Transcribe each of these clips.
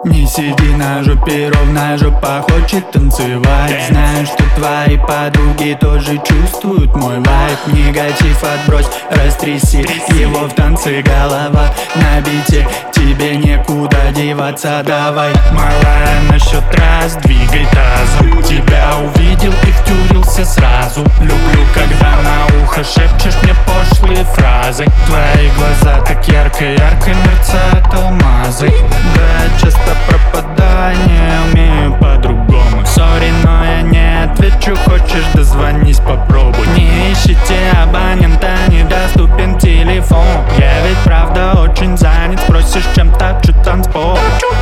Не сиди на жопе, ровно жопа хочет танцевать. Знаю, что твои подруги тоже чувствуют мой вайб. Негатив отбрось, растряси его в танце голова. На бите тебе некуда деваться, давай. Малая, на счет раз двигай тазом. Тебя увидел и втюрился сразу. Люблю, когда на ухо шепчешь мне пошлые фразы. Твои глаза так ярко-ярко мерцают алмазы. Да, часто пропадаю, не умею по-другому. Сори, но я не отвечу, хочешь дозвонись, попробуй. Не ищите абонента, недоступен телефон. Я ведь правда очень занят, спросишь, чем топчу танцпол.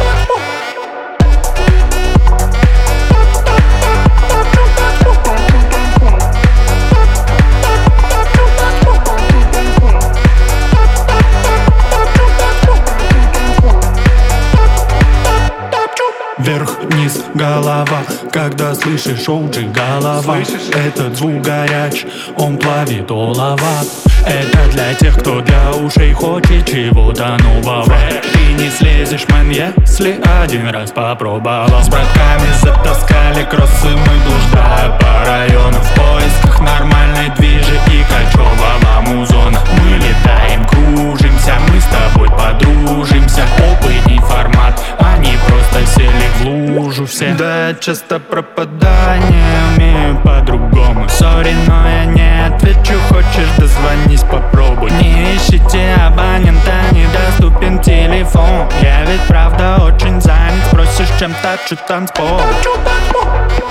Вверх-вниз голова, когда слышишь OG голова. Этот звук горяч, он плавит олова. Это для тех, кто для ушей хочет чего-то нового. Ты не слезешь, мэн, если один раз попробовал. С братками затаскали кроссы, мы блуждаем по району в поисках нормальной движи и кочевого музона. Мы летаем, кружимся, мы с тобой подружимся. Опытный формат, они просто сели в лужу все. Да, часто пропадаю, не умею по-другому. Сори, но я не отвечу, хочешь дозвонись, попробуй. Не ищите абонента, недоступен телефон. Я ведь правда очень занят, спросишь, чем топчу танцпол.